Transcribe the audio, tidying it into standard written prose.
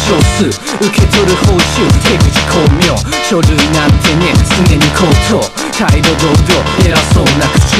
少数受け取る報酬手口巧妙書類なんてね常に口頭態度堂々偉そうな口調